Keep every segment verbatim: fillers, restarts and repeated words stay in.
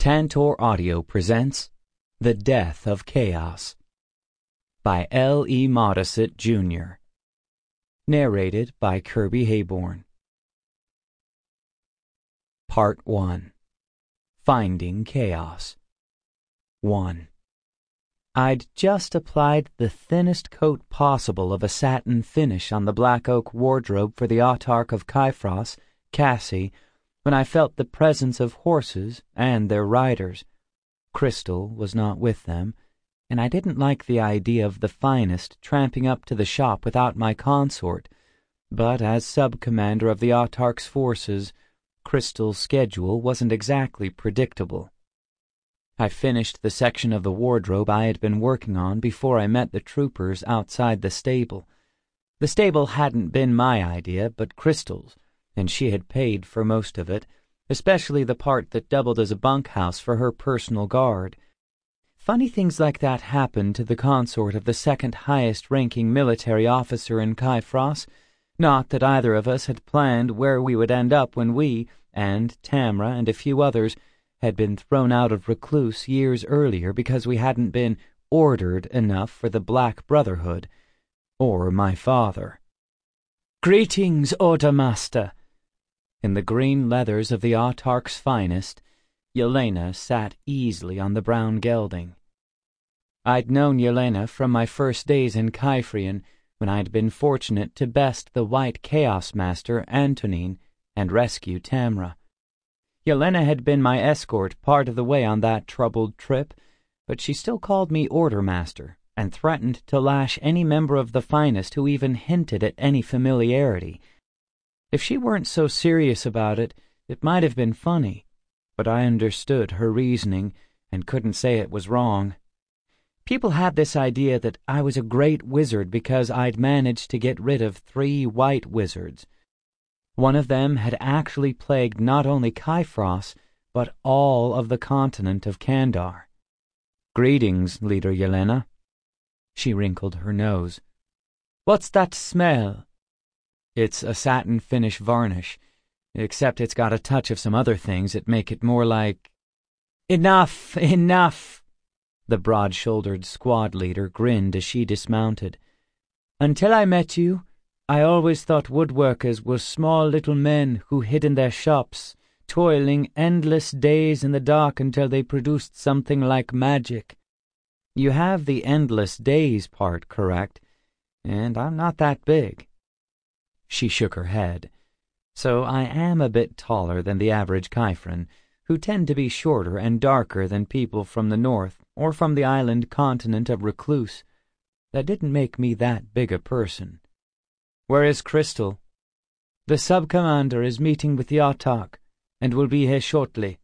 Tantor Audio presents The Death of Chaos by L E Modesitt, Junior Narrated by Kirby Hayborn. Part one. Finding Chaos. one. I'd just applied the thinnest coat possible of a satin finish on the black oak wardrobe for the autarch of Kyphros, Cassie, when I felt the presence of horses and their riders. Crystal was not with them, and I didn't like the idea of the finest tramping up to the shop without my consort, but as sub-commander of the autarch's forces, Crystal's schedule wasn't exactly predictable. I finished the section of the wardrobe I had been working on before I met the troopers outside the stable. The stable hadn't been my idea, but Crystal's, and she had paid for most of it, especially the part that doubled as a bunkhouse for her personal guard. Funny things like that happened to the consort of the second highest-ranking military officer in Kyphros. Not that either of us had planned where we would end up when we, and Tamra and a few others, had been thrown out of Recluse years earlier because we hadn't been ordered enough for the Black Brotherhood, or my father. "Greetings, Order Master." In the green leathers of the autarch's finest, Yelena sat easily on the brown gelding. I'd known Yelena from my first days in Kyphrian, when I'd been fortunate to best the White Chaos Master, Antonine, and rescue Tamra. Yelena had been my escort part of the way on that troubled trip, but she still called me Order Master, and threatened to lash any member of the finest who even hinted at any familiarity. If she weren't so serious about it, it might have been funny, but I understood her reasoning and couldn't say it was wrong. People had this idea that I was a great wizard because I'd managed to get rid of three white wizards. One of them had actually plagued not only Kyphros, but all of the continent of Kandar. "Greetings, Leader Yelena." She wrinkled her nose. "What's that smell?" "It's a satin finish varnish, except it's got a touch of some other things that make it more like—" "Enough, enough!" The broad-shouldered squad leader grinned as she dismounted. "Until I met you, I always thought woodworkers were small little men who hid in their shops, toiling endless days in the dark until they produced something like magic. You have the endless days part correct, and I'm not that big." She shook her head. "So I am a bit taller than the average Kyphran, who tend to be shorter and darker than people from the north or from the island continent of Recluse. That didn't make me that big a person." "Where is Crystal?" "The sub-commander is meeting with the autarch, and will be here shortly."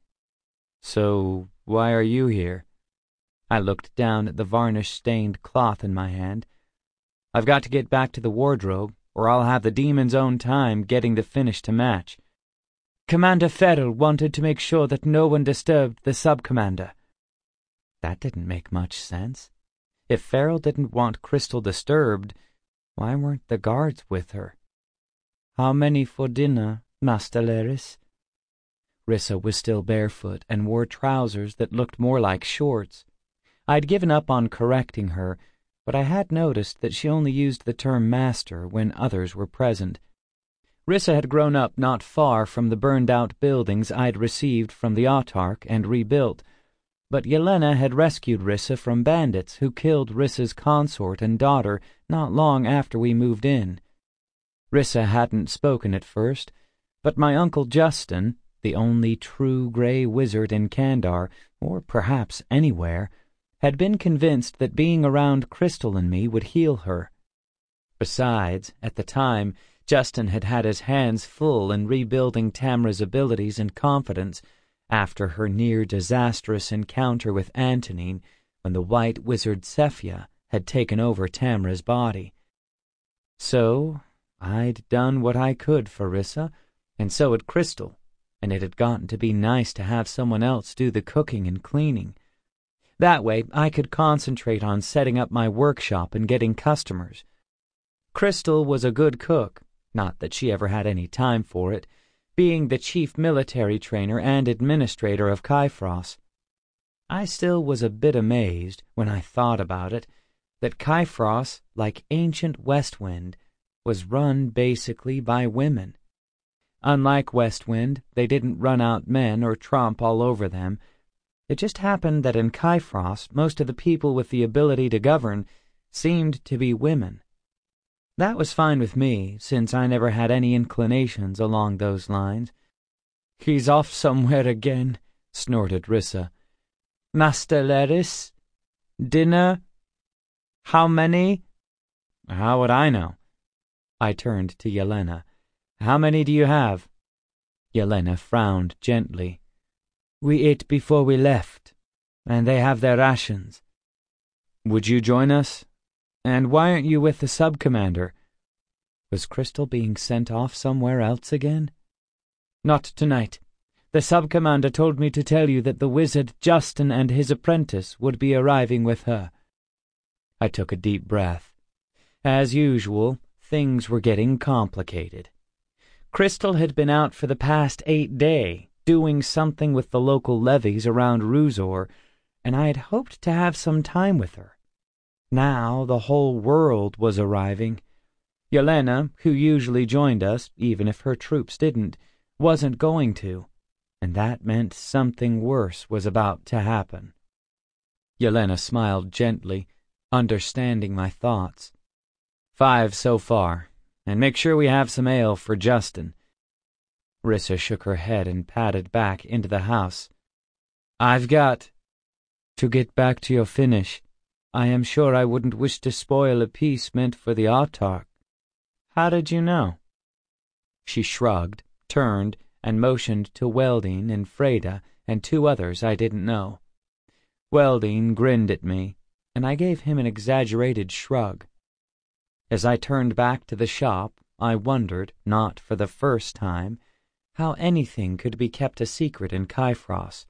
"So why are you here?" I looked down at the varnish-stained cloth in my hand. "I've got to get back to the wardrobe, or I'll have the demon's own time getting the finish to match." "Commander Ferrell wanted to make sure that no one disturbed the sub-commander." That didn't make much sense. If Ferrell didn't want Crystal disturbed, why weren't the guards with her? "How many for dinner, Master Laris?" Rissa was still barefoot and wore trousers that looked more like shorts. I'd given up on correcting her, but I had noticed that she only used the term master when others were present. Rissa had grown up not far from the burned-out buildings I'd received from the autarch and rebuilt, but Yelena had rescued Rissa from bandits who killed Rissa's consort and daughter not long after we moved in. Rissa hadn't spoken at first, but my Uncle Justin, the only true grey wizard in Kandar, or perhaps anywhere, had been convinced that being around Crystal and me would heal her. Besides, at the time, Justin had had his hands full in rebuilding Tamra's abilities and confidence after her near-disastrous encounter with Antonine when the white wizard Cephia had taken over Tamra's body. So I'd done what I could for Rissa, and so had Crystal, and it had gotten to be nice to have someone else do the cooking and cleaning. That way I could concentrate on setting up my workshop and getting customers. Crystal was a good cook, not that she ever had any time for it, being the chief military trainer and administrator of Kyphros, I still was a bit amazed, when I thought about it, that Kyphros, like ancient Westwind, was run basically by women. Unlike Westwind, they didn't run out men or tromp all over them. It just happened that in Kyphros, most of the people with the ability to govern seemed to be women. That was fine with me, since I never had any inclinations along those lines. "He's off somewhere again," snorted Rissa. "Master Laris? Dinner? How many?" "How would I know?" I turned to Yelena. "How many do you have?" Yelena frowned gently. "We ate before we left, and they have their rations." "Would you join us? And why aren't you with the sub-commander?" Was Crystal being sent off somewhere else again? "Not tonight. The sub-commander told me to tell you that the wizard Justin and his apprentice would be arriving with her." I took a deep breath. As usual, things were getting complicated. Crystal had been out for the past eight days, doing something with the local levies around Ruzor, and I had hoped to have some time with her. Now the whole world was arriving. Yelena, who usually joined us, even if her troops didn't, wasn't going to, and that meant something worse was about to happen. Yelena smiled gently, understanding my thoughts. "Five so far, and make sure we have some ale for Justin." Rissa shook her head and padded back into the house. "I've got to get back to your finish. I am sure I wouldn't wish to spoil a piece meant for the autarch." "How did you know?" She shrugged, turned, and motioned to Weldine and Freda and two others I didn't know. Weldine grinned at me, and I gave him an exaggerated shrug. As I turned back to the shop, I wondered, not for the first time, how anything could be kept a secret in Kyphros.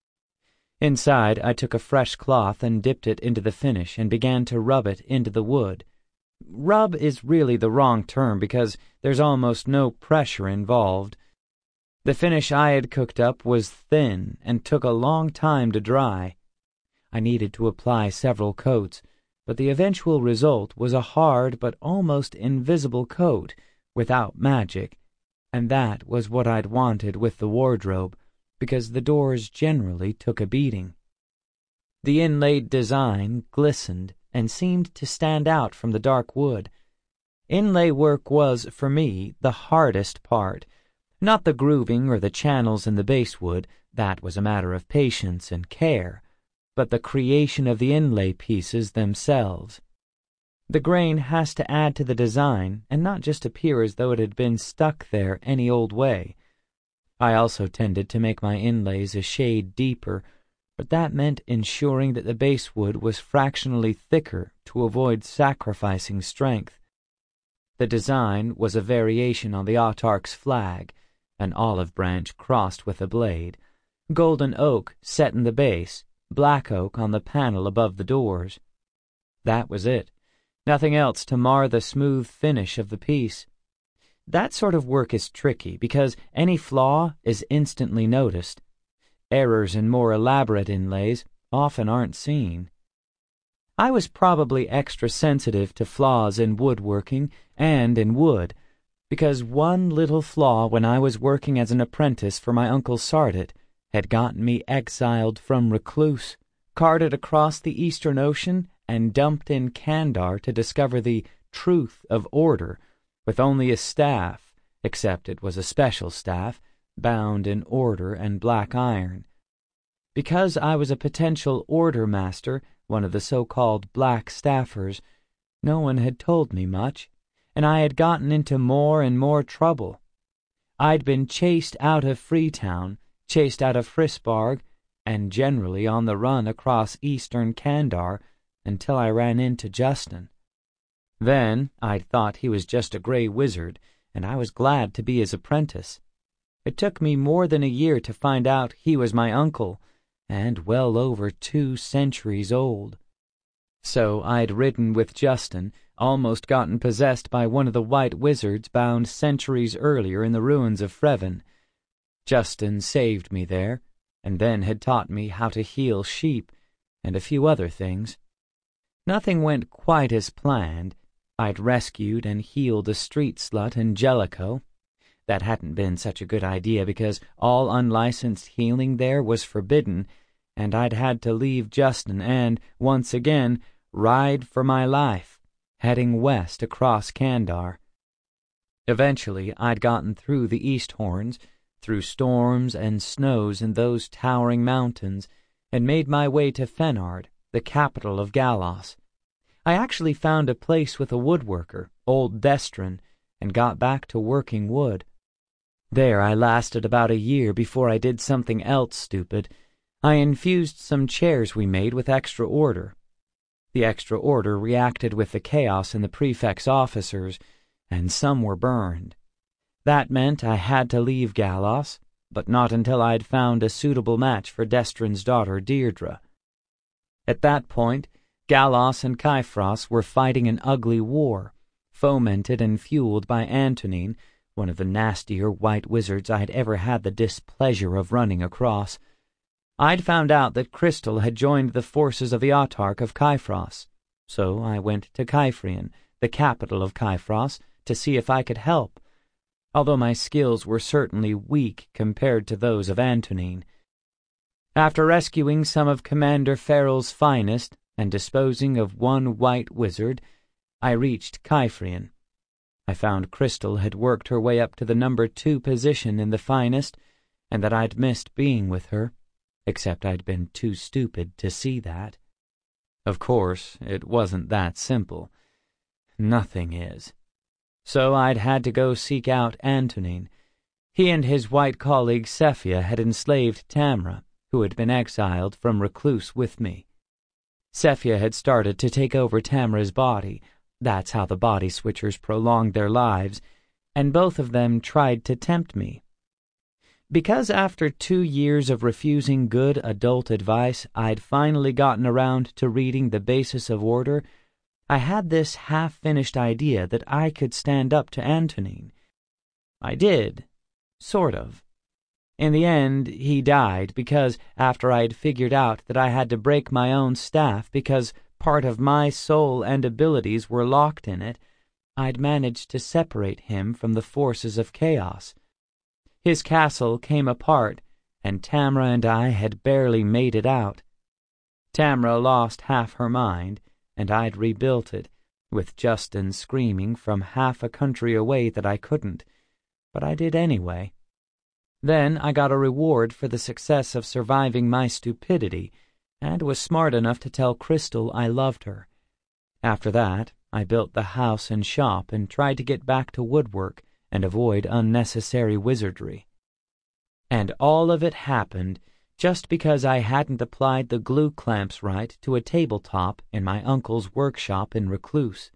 Inside, I took a fresh cloth and dipped it into the finish and began to rub it into the wood. Rub is really the wrong term because there's almost no pressure involved. The finish I had cooked up was thin and took a long time to dry. I needed to apply several coats, but the eventual result was a hard but almost invisible coat without magic, and that was what I'd wanted with the wardrobe, because the doors generally took a beating. The inlaid design glistened and seemed to stand out from the dark wood. Inlay work was, for me, the hardest part. Not the grooving or the channels in the basewood, that was a matter of patience and care, but the creation of the inlay pieces themselves. The grain has to add to the design and not just appear as though it had been stuck there any old way. I also tended to make my inlays a shade deeper, but that meant ensuring that the basewood was fractionally thicker to avoid sacrificing strength. The design was a variation on the autarch's flag, an olive branch crossed with a blade, golden oak set in the base, black oak on the panel above the doors. That was it. Nothing else to mar the smooth finish of the piece. That sort of work is tricky because any flaw is instantly noticed. Errors in more elaborate inlays often aren't seen. I was probably extra sensitive to flaws in woodworking and in wood, because one little flaw when I was working as an apprentice for my Uncle Sardet had gotten me exiled from Recluse, carted across the Eastern Ocean, and dumped in Kandar to discover the truth of order, with only a staff, except it was a special staff, bound in order and black iron. Because I was a potential order master, one of the so-called black staffers, no one had told me much, and I had gotten into more and more trouble. I'd been chased out of Freetown, chased out of Frisbarg, and generally on the run across eastern Kandar until I ran into Justin. Then I'd thought he was just a gray wizard, and I was glad to be his apprentice. It took me more than a year to find out he was my uncle, and well over two centuries old. So I'd ridden with Justin, almost gotten possessed by one of the white wizards bound centuries earlier in the ruins of Freven. Justin saved me there, and then had taught me how to heal sheep and a few other things. Nothing went quite as planned. I'd rescued and healed a street slut in Jellicoe. That hadn't been such a good idea because all unlicensed healing there was forbidden, and I'd had to leave Justin and, once again, ride for my life, heading west across Kandar. Eventually, I'd gotten through the East Horns, through storms and snows in those towering mountains, and made my way to Fenard, the capital of Galos. I actually found a place with a woodworker, old Destrin, and got back to working wood. There I lasted about a year before I did something else stupid. I infused some chairs we made with extra order. The extra order reacted with the chaos in the prefect's officers, and some were burned. That meant I had to leave Galos, but not until I'd found a suitable match for Destrin's daughter Deirdre. At that point, Galos and Kyphros were fighting an ugly war, fomented and fueled by Antonine, one of the nastier white wizards I had ever had the displeasure of running across. I'd found out that Crystal had joined the forces of the Autarch of Kyphros, so I went to Kyphrian, the capital of Kyphros, to see if I could help, although my skills were certainly weak compared to those of Antonine. After rescuing some of Commander Farrell's finest and disposing of one white wizard, I reached Kyphrian. I found Crystal had worked her way up to the number two position in the finest, and that I'd missed being with her, except I'd been too stupid to see that. Of course, it wasn't that simple. Nothing is. So I'd had to go seek out Antonine. He and his white colleague Cephia had enslaved Tamra, who had been exiled from Recluse with me. Cephia had started to take over Tamra's body. That's how the body switchers prolonged their lives, and both of them tried to tempt me. Because after two years of refusing good adult advice, I'd finally gotten around to reading The Basis of Order, I had this half-finished idea that I could stand up to Antonine. I did, sort of. In the end, he died because, after I'd figured out that I had to break my own staff because part of my soul and abilities were locked in it, I'd managed to separate him from the forces of chaos. His castle came apart, and Tamra and I had barely made it out. Tamra lost half her mind, and I'd rebuilt it, with Justin screaming from half a country away that I couldn't, but I did anyway. Then I got a reward for the success of surviving my stupidity, and was smart enough to tell Crystal I loved her. After that, I built the house and shop and tried to get back to woodwork and avoid unnecessary wizardry. And all of it happened just because I hadn't applied the glue clamps right to a tabletop in my uncle's workshop in Recluse.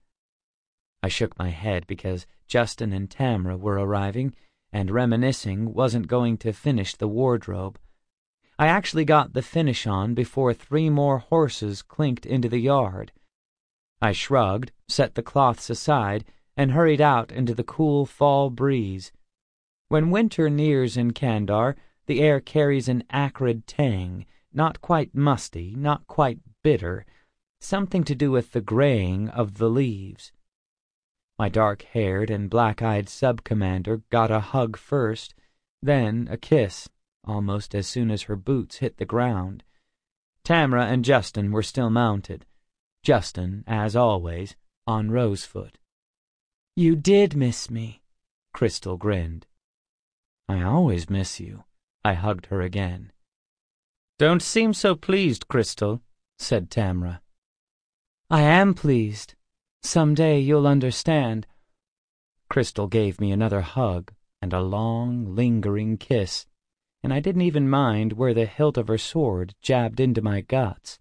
I shook my head because Justin and Tamra were arriving, and reminiscing wasn't going to finish the wardrobe. I actually got the finish on before three more horses clinked into the yard. I shrugged, set the cloths aside, and hurried out into the cool fall breeze. When winter nears in Kandar, the air carries an acrid tang, not quite musty, not quite bitter, something to do with the graying of the leaves. My dark-haired and black-eyed sub-commander got a hug first, then a kiss, almost as soon as her boots hit the ground. Tamra and Justin were still mounted. Justin, as always, on Rosefoot. "You did miss me," Crystal grinned. "I always miss you." I hugged her again. "Don't seem so pleased, Crystal," said Tamra. "I am pleased. Someday you'll understand." Crystal gave me another hug and a long, lingering kiss, and I didn't even mind where the hilt of her sword jabbed into my guts.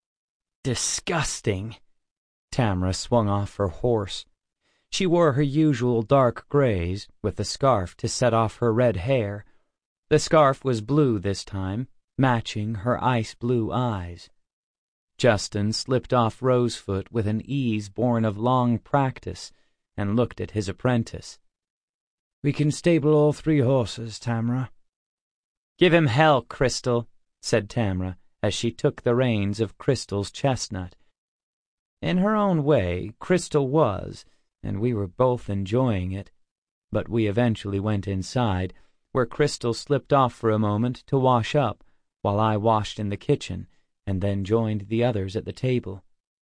"Disgusting!" Tamra swung off her horse. She wore her usual dark grays, with the scarf to set off her red hair. The scarf was blue this time, matching her ice-blue eyes. Justin slipped off Rosefoot with an ease born of long practice and looked at his apprentice. "We can stable all three horses, Tamra." "Give him hell, Crystal," said Tamra, as she took the reins of Crystal's chestnut. In her own way, Crystal was, and we were both enjoying it. But we eventually went inside, where Crystal slipped off for a moment to wash up, while I washed in the kitchen, and then joined the others at the table.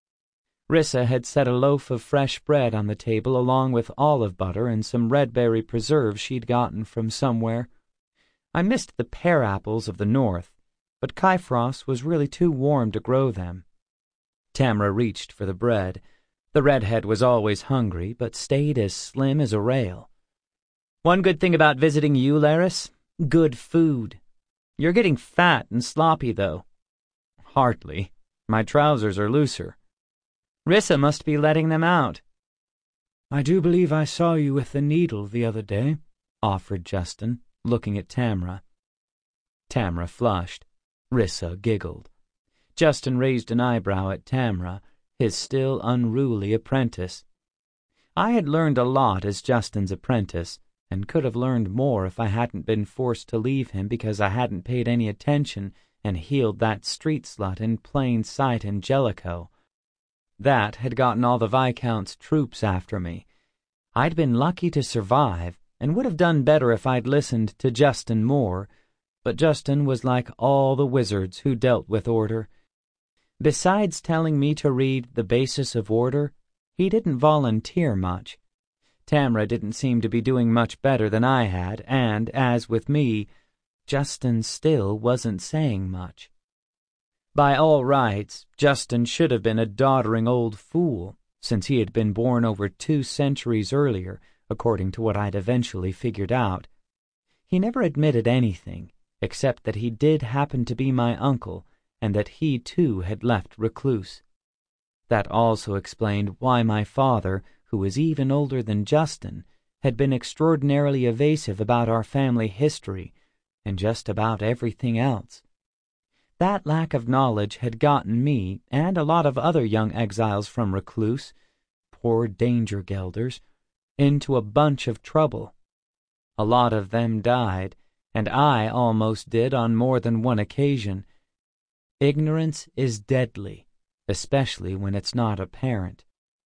Rissa had set a loaf of fresh bread on the table along with olive butter and some red berry preserves she'd gotten from somewhere. I missed the pear apples of the north, but Kyfros was really too warm to grow them. Tamra reached for the bread. The redhead was always hungry, but stayed as slim as a rail. One good thing about visiting you, Laris, good food. You're getting fat and sloppy, though. Hardly. My trousers are looser. Rissa must be letting them out. I do believe I saw you with the needle the other day, offered Justin, looking at Tamra. Tamra flushed. Rissa giggled. Justin raised an eyebrow at Tamra, his still unruly apprentice. I had learned a lot as Justin's apprentice, and could have learned more if I hadn't been forced to leave him because I hadn't paid any attention and healed that street slut in plain sight in Jellicoe. That had gotten all the Viscount's troops after me. I'd been lucky to survive, and would have done better if I'd listened to Justin more, but Justin was like all the wizards who dealt with order. Besides telling me to read The Basis of Order, he didn't volunteer much. Tamra didn't seem to be doing much better than I had, and, as with me, Justin still wasn't saying much. By all rights, Justin should have been a doddering old fool, since he had been born over two centuries earlier, according to what I'd eventually figured out. He never admitted anything, except that he did happen to be my uncle, and that he too had left Recluse. That also explained why my father, who was even older than Justin, had been extraordinarily evasive about our family history, and just about everything else. That lack of knowledge had gotten me, and a lot of other young exiles from Recluse, poor danger gelders, into a bunch of trouble. A lot of them died, and I almost did on more than one occasion. Ignorance is deadly, especially when it's not apparent.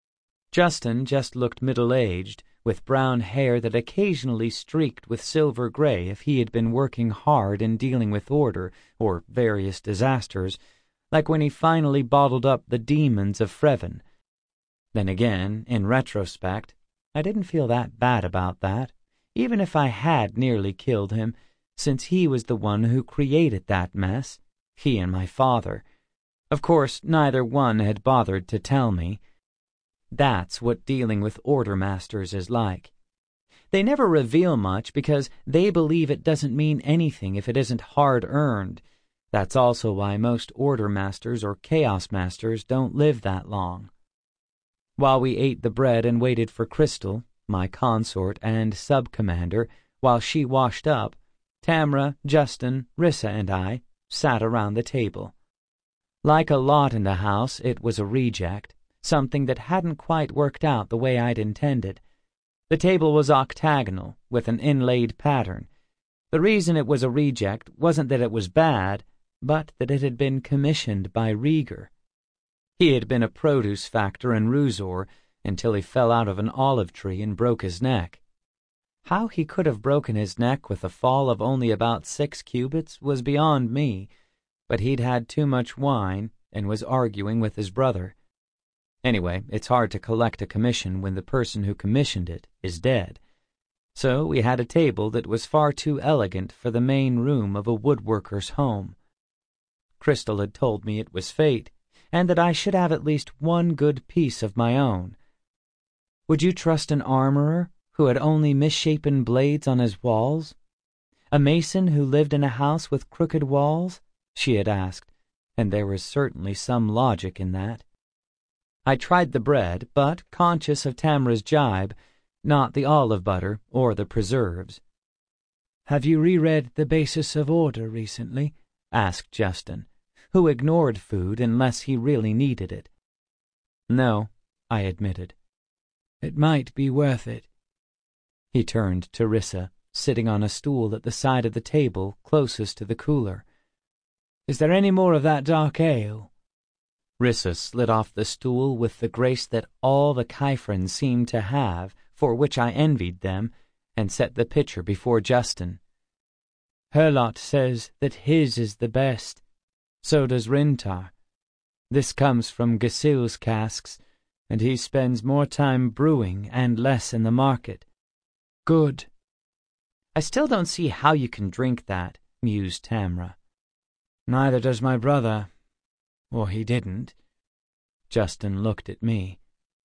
Justin just looked middle-aged, with brown hair that occasionally streaked with silver gray if he had been working hard in dealing with order or various disasters, like when he finally bottled up the demons of Freven. Then again, in retrospect, I didn't feel that bad about that, even if I had nearly killed him, since he was the one who created that mess, he and my father. Of course, neither one had bothered to tell me. That's what dealing with Order Masters is like. They never reveal much because they believe it doesn't mean anything if it isn't hard-earned. That's also why most Order Masters or Chaos Masters don't live that long. While we ate the bread and waited for Crystal, my consort and sub-commander, while she washed up, Tamra, Justin, Rissa, and I sat around the table. Like a lot in the house, it was a reject, something that hadn't quite worked out the way I'd intended. The table was octagonal, with an inlaid pattern. The reason it was a reject wasn't that it was bad, but that it had been commissioned by Rieger. He had been a produce factor in Ruzor until he fell out of an olive tree and broke his neck. How he could have broken his neck with a fall of only about six cubits was beyond me, but he'd had too much wine and was arguing with his brother. Anyway, it's hard to collect a commission when the person who commissioned it is dead. So we had a table that was far too elegant for the main room of a woodworker's home. Crystal had told me it was fate, and that I should have at least one good piece of my own. Would you trust an armorer who had only misshapen blades on his walls? A mason who lived in a house with crooked walls? She had asked, and there was certainly some logic in that. I tried the bread, but, conscious of Tamra's jibe, not the olive butter or the preserves. "Have you reread The Basis of Order recently?" asked Justin, who ignored food unless he really needed it. "No," I admitted. "It might be worth it." He turned to Rissa, sitting on a stool at the side of the table closest to the cooler. Is there any more of that dark ale?" Rissa slid off the stool with the grace that all the Kyphrans seemed to have, for which I envied them, and set the pitcher before Justin. "Herlot says that his is the best. So does Rintar. This comes from Gasil's casks, and he spends more time brewing and less in the market." "Good." "I still don't see how you can drink that," mused Tamra. "Neither does my brother. Or he didn't." Justin looked at me.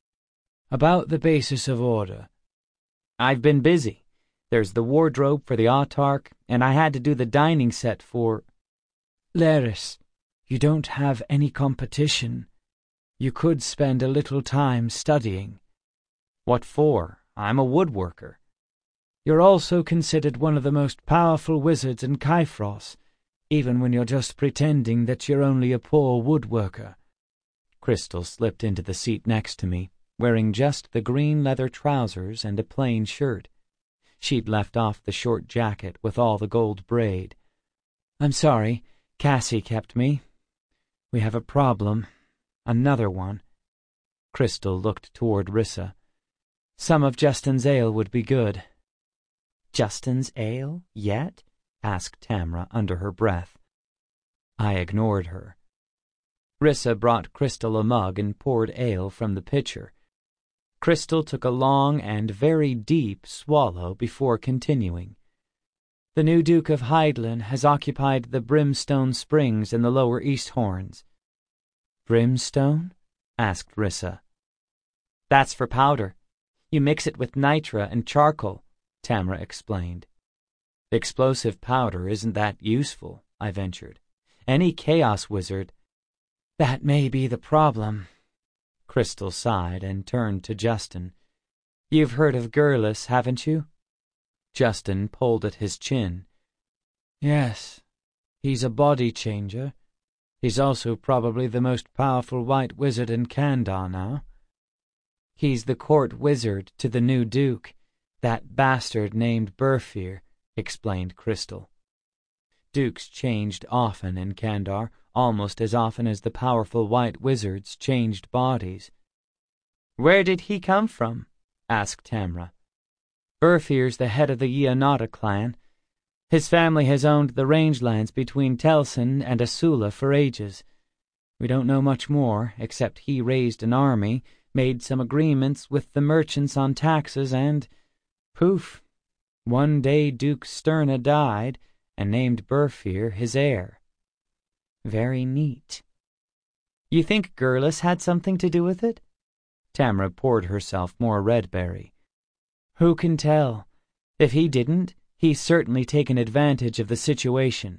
"About the basis of order." "I've been busy. There's the wardrobe for the autarch, and I had to do the dining set for—" "Laris, you don't have any competition. You could spend a little time studying." "What for? I'm a woodworker." "You're also considered one of the most powerful wizards in Kyphros, even when you're just pretending that you're only a poor woodworker." Crystal slipped into the seat next to me, wearing just the green leather trousers and a plain shirt. She'd left off the short jacket with all the gold braid. "I'm sorry, Cassie kept me. We have a problem. Another one." Crystal looked toward Rissa. "Some of Justin's ale would be good." "Justin's ale? Yet?" asked Tamra under her breath. I ignored her. Rissa brought Crystal a mug and poured ale from the pitcher. Crystal took a long and very deep swallow before continuing. "The new Duke of Hydaelyn has occupied the Brimstone Springs in the lower East Horns." "Brimstone?" asked Rissa. "That's for powder. You mix it with nitra and charcoal," Tamra explained. "Explosive powder isn't that useful," I ventured. "Any chaos wizard—" "That may be the problem." Crystal sighed and turned to Justin. "You've heard of Gurlis, haven't you?" Justin pulled at his chin. "Yes, he's a body changer. He's also probably the most powerful white wizard in Kandar now." "He's the court wizard to the new duke, that bastard named Burfir," explained Crystal. "Dukes changed often in Kandar, almost as often as the powerful white wizards changed bodies." "Where did he come from?" asked Tamra. "Burfir's the head of the Ionata clan. His family has owned the rangelands between Telsin and Asula for ages. We don't know much more, except he raised an army, made some agreements with the merchants on taxes, and, poof, one day Duke Sterna died and named Burfir his heir." "Very neat." "You think Gurlis had something to do with it?" Tamra poured herself more redberry. "Who can tell? If he didn't, he's certainly taken advantage of the situation."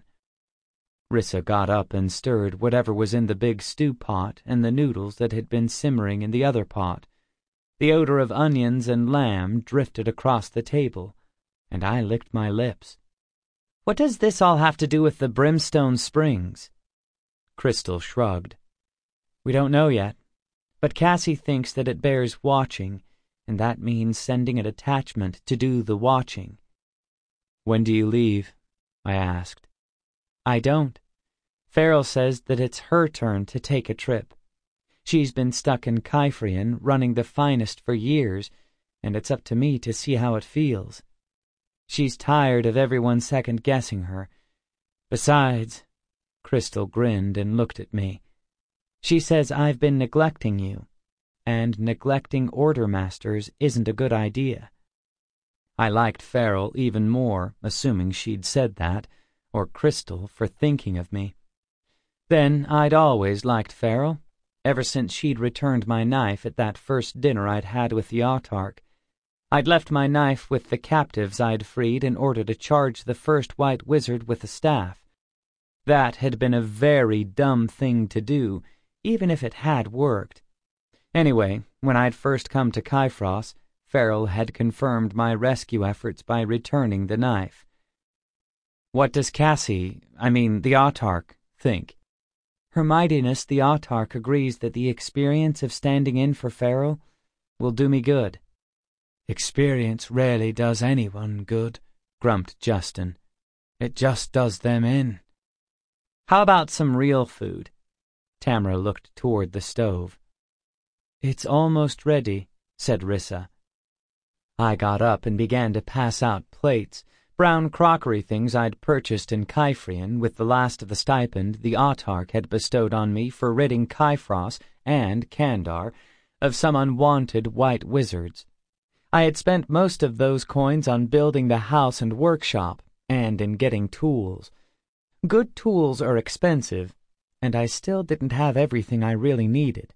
Rissa got up and stirred whatever was in the big stew pot and the noodles that had been simmering in the other pot. The odor of onions and lamb drifted across the table, and I licked my lips. "What does this all have to do with the Brimstone Springs?" Crystal shrugged. "We don't know yet, but Cassie thinks that it bears watching, and that means sending an attachment to do the watching." "When do you leave?" I asked. "I don't. Farrell says that it's her turn to take a trip. She's been stuck in Kyphrian, running the finest for years, and it's up to me to see how it feels. She's tired of everyone second-guessing her. Besides," Crystal grinned and looked at me, "she says I've been neglecting you, and neglecting Order Masters isn't a good idea." I liked Farrell even more, assuming she'd said that, or Crystal for thinking of me. Then I'd always liked Farrell, ever since she'd returned my knife at that first dinner I'd had with the autarch. I'd left my knife with the captives I'd freed in order to charge the first white wizard with a staff. That had been a very dumb thing to do, even if it had worked. Anyway, when I'd first come to Kyphros, Farrell had confirmed my rescue efforts by returning the knife. "What does Cassie, I mean the autarch, think?" "Her Mightiness the autarch agrees that the experience of standing in for Farrell will do me good." "Experience rarely does anyone good," grumped Justin. "It just does them in." How about some real food? Tamra looked toward the stove. It's almost ready, said Rissa. I got up and began to pass out plates, brown crockery things I'd purchased in Kyphrian with the last of the stipend the autarch had bestowed on me for ridding Kyphros and Kandar of some unwanted white wizards. I had spent most of those coins on building the house and workshop, and in getting tools. Good tools are expensive, and I still didn't have everything I really needed.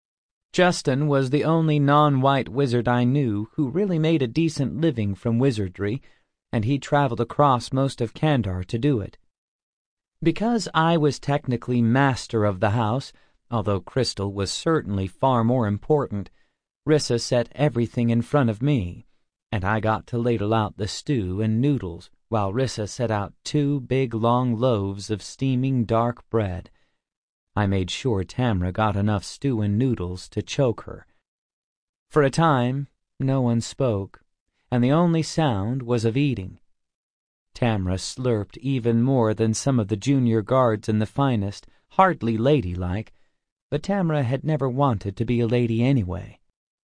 Justin was the only non-white wizard I knew who really made a decent living from wizardry, and he traveled across most of Kandar to do it. Because I was technically master of the house, although Crystal was certainly far more important, Rissa set everything in front of me, and I got to ladle out the stew and noodles while Rissa set out two big long loaves of steaming dark bread. I made sure Tamra got enough stew and noodles to choke her. For a time, no one spoke, and the only sound was of eating. Tamra slurped even more than some of the junior guards in the finest, hardly ladylike, but Tamra had never wanted to be a lady anyway.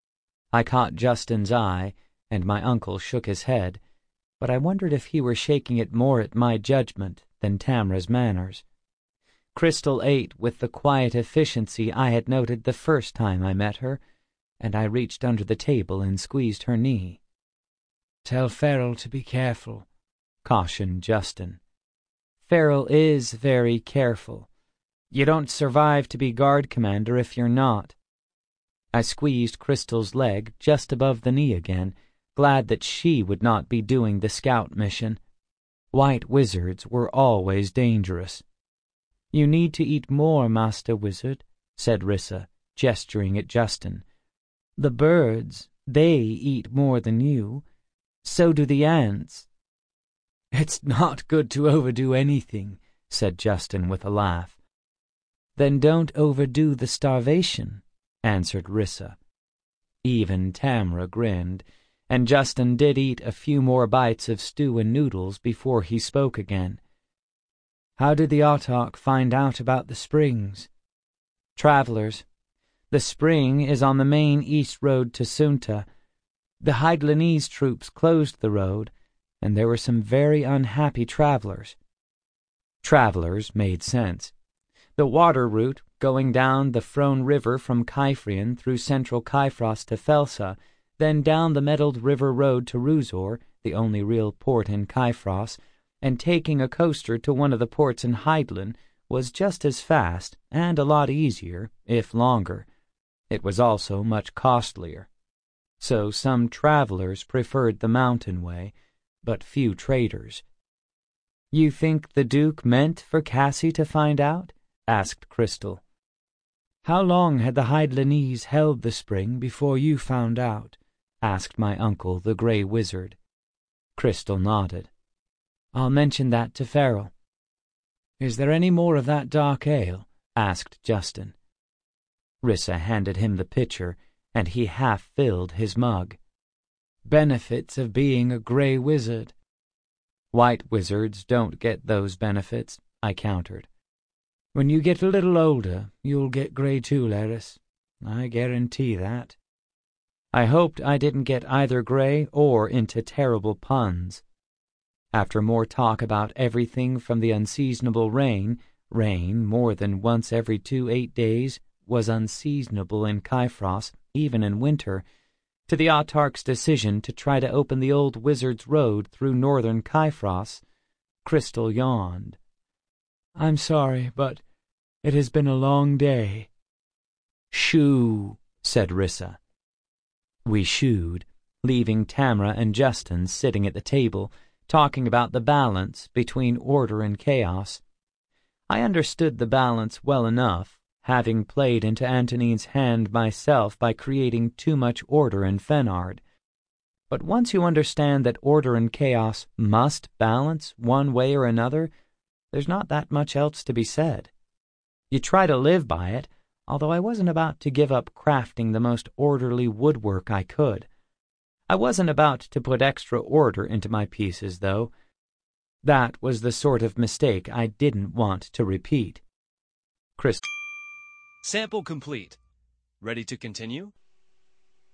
I caught Justin's eye, and my uncle shook his head, but I wondered if he were shaking it more at my judgment than Tamra's manners. Crystal ate with the quiet efficiency I had noted the first time I met her, and I reached under the table and squeezed her knee. "Tell Farrell to be careful," cautioned Justin. "Farrell is very careful. You don't survive to be guard commander if you're not." I squeezed Crystal's leg just above the knee again, glad that she would not be doing the scout mission. White wizards were always dangerous. "You need to eat more, Master Wizard," said Rissa, gesturing at Justin. "The birds, they eat more than you. So do the ants." "It's not good to overdo anything," said Justin with a laugh. "Then don't overdo the starvation," answered Rissa. Even Tamra grinned, and Justin did eat a few more bites of stew and noodles before he spoke again. "How did the autarch find out about the springs?" "Travelers. The spring is on the main east road to Sunta. The Hydalanese troops closed the road, and there were some very unhappy travelers." Travelers made sense. The water route, going down the Frone River from Kyphrian through central Kyphros to Felsa, then down the Mettled River Road to Ruzor, the only real port in Kyphros, and taking a coaster to one of the ports in Hydalan, was just as fast and a lot easier, if longer. It was also much costlier. So some travelers preferred the mountain way, but few traders. "You think the Duke meant for Cassie to find out?" asked Crystal. "How long had the Hydalanese held the spring before you found out?" asked my uncle, the Grey Wizard. Crystal nodded. "I'll mention that to Farrell." "Is there any more of that dark ale?" asked Justin. Rissa handed him the pitcher, and he half-filled his mug. "Benefits of being a Grey Wizard." "White wizards don't get those benefits," I countered. "When you get a little older, you'll get grey too, Laris. I guarantee that." I hoped I didn't get either grey or into terrible puns. After more talk about everything from the unseasonable rain, rain more than once every two eight days was unseasonable in Kyphros, even in winter, to the autarch's decision to try to open the old wizard's road through northern Kyphros, Crystal yawned. "I'm sorry, but it has been a long day." "Shoo," said Rissa. We shooed, leaving Tamra and Justin sitting at the table, talking about the balance between order and chaos. I understood the balance well enough, having played into Antonine's hand myself by creating too much order in Fenard. But once you understand that order and chaos must balance one way or another, there's not that much else to be said. You try to live by it, although I wasn't about to give up crafting the most orderly woodwork I could. I wasn't about to put extra order into my pieces, though. That was the sort of mistake I didn't want to repeat. Chris. Sample complete. Ready to continue?